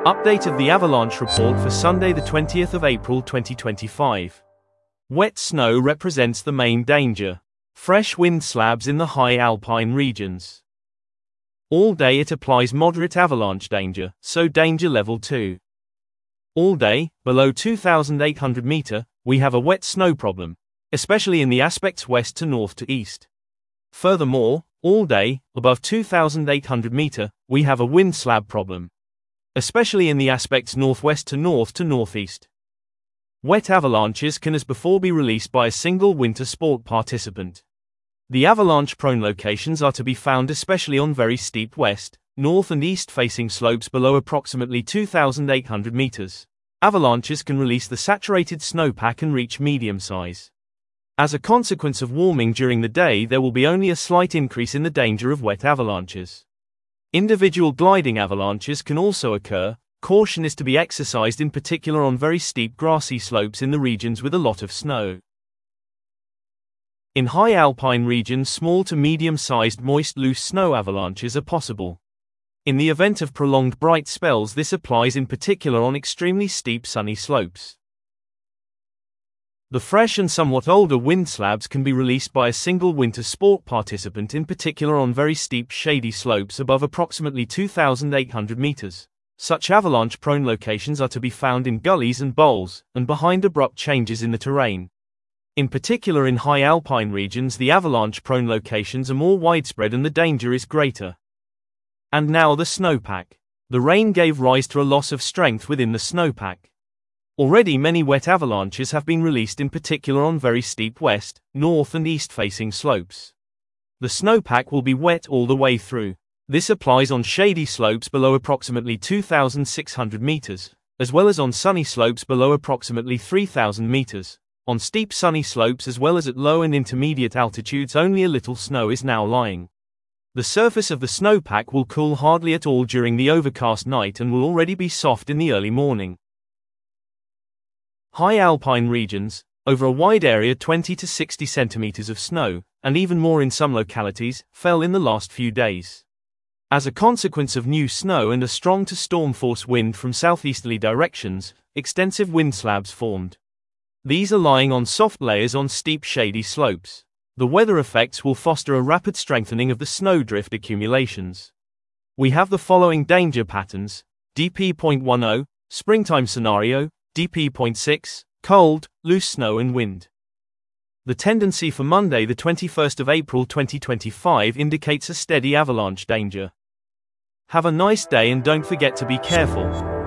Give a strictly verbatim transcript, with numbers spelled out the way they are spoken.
Update of the avalanche report for Sunday the twentieth of April twenty twenty-five. Wet snow represents the main danger. Fresh wind slabs in the high alpine regions. All day it applies moderate avalanche danger, so danger level two. All day, below two thousand eight hundred meter, we have a wet snow problem, especially in the aspects west to north to east. Furthermore, all day, above two thousand eight hundred meter, we have a wind slab problem, especially in the aspects northwest to north to northeast. Wet avalanches can as before be released by a single winter sport participant. The avalanche-prone locations are to be found especially on very steep west, north and east-facing slopes below approximately two thousand eight hundred meters. Avalanches can release the saturated snowpack and reach medium size. As a consequence of warming during the day, there will be only a slight increase in the danger of wet avalanches. Individual gliding avalanches can also occur. Caution is to be exercised in particular on very steep grassy slopes in the regions with a lot of snow. In high alpine regions, small to medium-sized moist loose snow avalanches are possible. In the event of prolonged bright spells, this applies in particular on extremely steep sunny slopes. The fresh and somewhat older wind slabs can be released by a single winter sport participant, in particular on very steep shady slopes above approximately two thousand eight hundred meters. Such avalanche-prone locations are to be found in gullies and bowls, and behind abrupt changes in the terrain. In particular in high alpine regions, the avalanche-prone locations are more widespread and the danger is greater. And now the snowpack. The rain gave rise to a loss of strength within the snowpack. Already many wet avalanches have been released, in particular on very steep west, north and east-facing slopes. The snowpack will be wet all the way through. This applies on shady slopes below approximately two thousand six hundred meters, as well as on sunny slopes below approximately three thousand meters. On steep sunny slopes as well as at low and intermediate altitudes, only a little snow is now lying. The surface of the snowpack will cool hardly at all during the overcast night and will already be soft in the early morning. High alpine regions, over a wide area twenty to sixty centimeters of snow, and even more in some localities, fell in the last few days. As a consequence of new snow and a strong to storm force wind from southeasterly directions, extensive wind slabs formed. These are lying on soft layers on steep shady slopes. The weather effects will foster a rapid strengthening of the snowdrift accumulations. We have the following danger patterns: D P point ten, springtime scenario, D P point six, cold, loose snow and wind. The tendency for Monday the twenty-first of April twenty twenty-five indicates a steady avalanche danger. Have a nice day and don't forget to be careful.